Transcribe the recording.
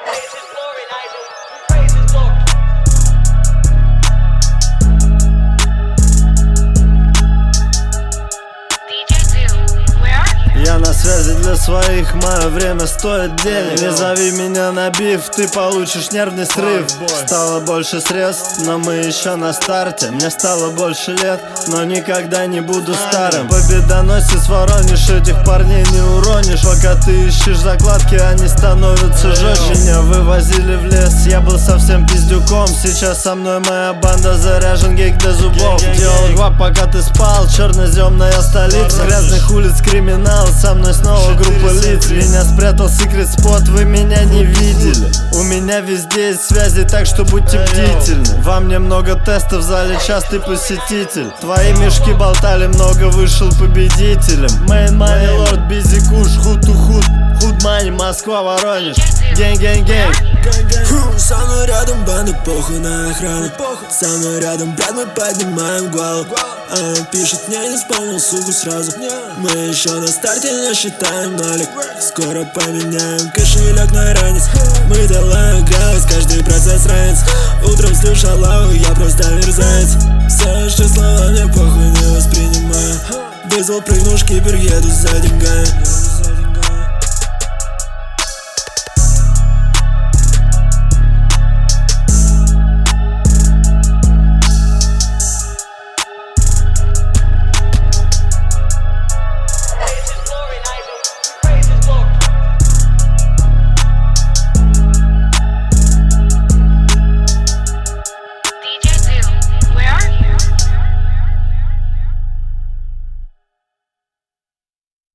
Я на связи для своих, мое время стоит денег. Не зови меня на биф, ты получишь нервный срыв. Стало больше средств, но мы еще на старте. Мне стало больше лет, но никогда не буду старым. Победоносец Воронеж, этих парней не уронишь. Пока ты ищешь закладки, они становятся жестче. Меня вывозили в лес, я был совсем пиздюком. Сейчас со мной моя банда, заряжен гейк до зубов. Делал гвап, пока ты спал, черноземная столица. Грязных улиц криминал, со мной снова группа лиц. Меня спрятал секрет спот, вы меня не видели. У меня везде есть связи, так что будьте бдительны. Во мне много тестов, в зале частый посетитель. Твои мешки болтали, много вышел победителем. Main money lord, busy kush, худ to худ. Худ money, Москва, Воронеж. Гэнг. Со мной рядом банда, похуй на охрану. Со мной рядом брат, мы поднимаем голову. Она пишет, мне не вспомнил, суку, сразу. Мы еще на старте, но считаем нолик. Скоро поменяем кошелек на ранец. Мы долаем газ, каждый процесс ранец. Утром слушал лаву, я просто мерзавец. Все, что слова мне похуй, не воспринимаю. Вызвал, прыгнул шкипер, еду за деньгами.